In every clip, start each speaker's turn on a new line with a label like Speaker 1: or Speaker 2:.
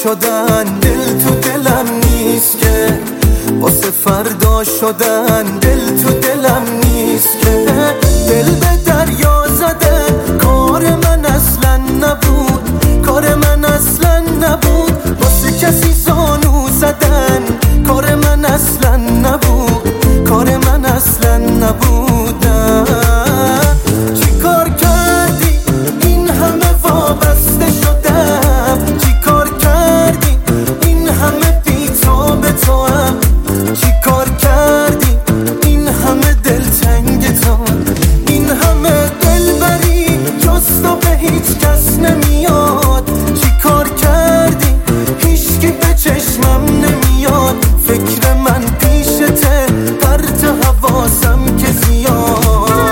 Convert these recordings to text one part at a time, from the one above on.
Speaker 1: شدن، دل تو دلم نیست که واسه فردا شدن، دل تو دلم نیست که دل به دریا زدن کار من اصلا نبود، کار من اصلا نبود، واسه کسی زانو زدن کار من اصلا نبود، کار من اصلا نبود. چی کار کردی این همه وابسته شدم، چی کار کردی این همه بی‌تاب تو هم، چی کار کردی این همه دلتنگ تو، این همه دلبری جز تو به هیچ کس نمیاد، چی کار کردی هیچکی به چشمم نمیاد، فکر من پیشته پرت حواسم که زیاد.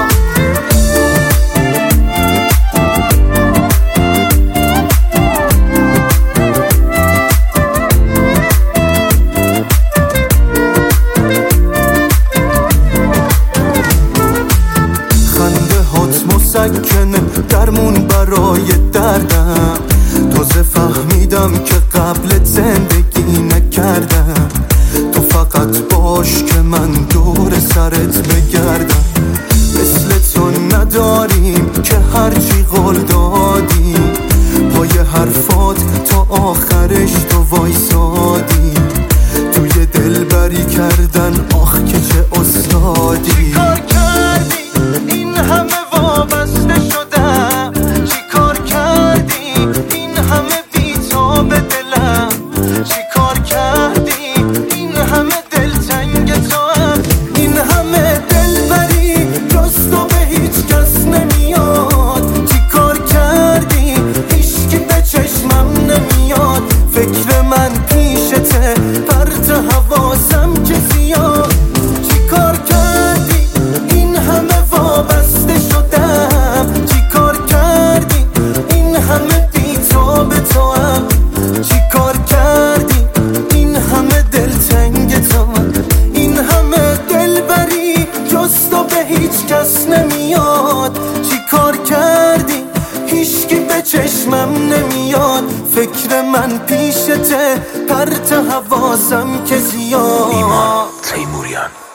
Speaker 1: خنده هات مسکنه درمون برای دردم، تازه فهمیدم که قبل زندگی نکردم، تو فقط باش که من دور سرت بگردم، مثل تو نداریم که هرچی قول دادی پای حرفات تا آخرش تو وایسادی، توی دلبری کردن آخ که چه استادی. چی کار کردی این همه وابسته شدم، چی کار کردی این همه بی‌تاب دلم، چی کار کردی این همه دلتنگ تو هم، این همه دلبری جز تو به هیچ کس نمیاد، چی کار کردی هیچکی به چشمم نمیاد، فکر من پیشته پرت حواسم که زیاد. چی کار کردی این همه وابسته شدم، چی کار کردی این همه بی‌تاب تو هم، چی کار کردی این همه دلتنگ تو، این همه دلبری جز تو به هیچ کس نمیاد، چی کار کردی هیچکی به چشمم نمیاد، فکر من پیشته پرت حواسم که زیاد.
Speaker 2: ایمان تیموریان.